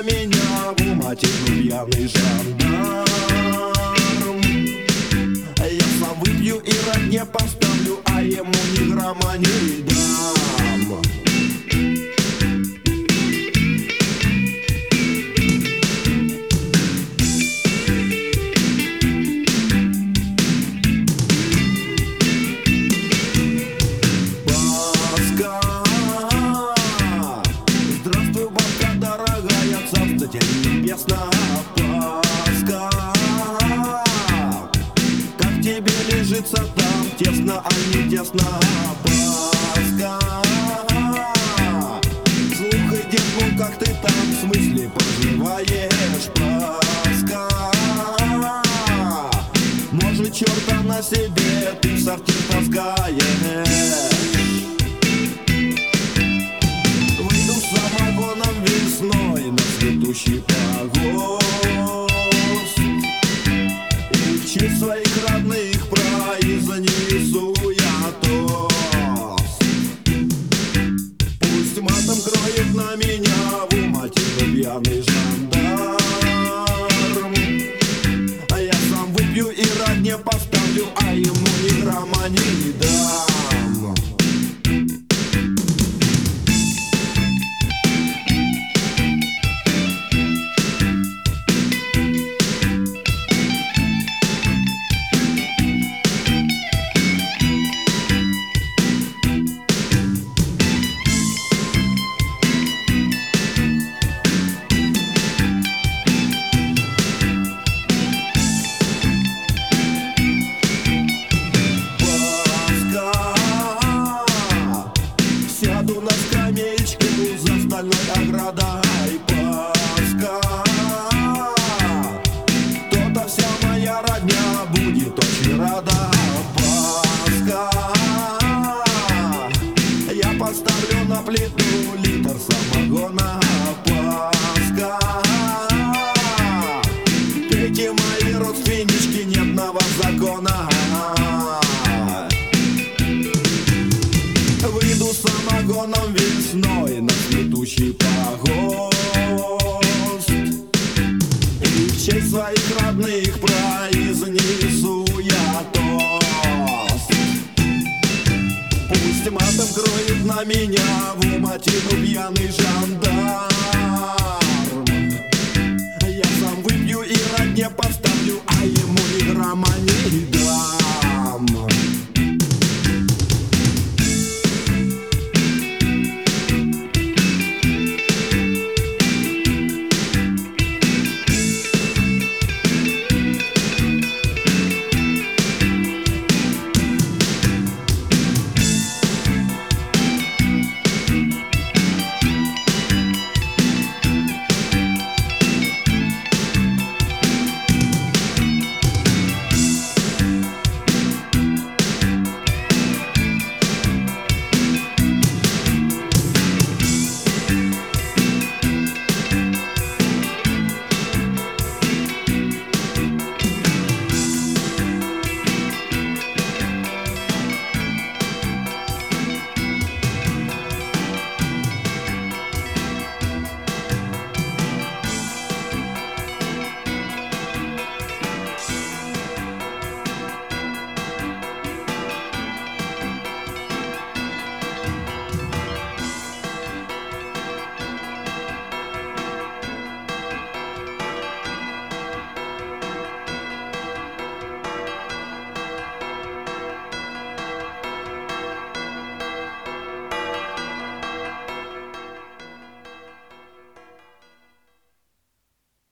меня в уматину пьяный жандарм. Я сам выпью и родне поставлю, а ему ни грамма не дам. Небесная Пасха, как тебе лежится там, тесно, а не тесно, Пасха. Слухай, дед, ну как ты там, в смысле поживаешь, Пасха? Может, черта на себе ты в сортир таскаешь? Выйду с самогоном весной на цветущий погост, и в честь своих родных произнесу я тост. Пусть матом кроет на меня в уматину пьяный жандарм. А я сам выпью и родне поставлю, а ему ни грамма не дам. Сяду на скамеечку за стальной оградой, Пасха. То-то вся моя родня будет очень рада, Пасха. Я поставлю на плиту литр самогона, Пасха. Пейте, мои родственнички, нет на вас закона. Выйду с самогоном весной на цветущий погост, и в честь своих родных произнесу я тост. Пусть матом кроет на меня в уматину пьяный жандарм.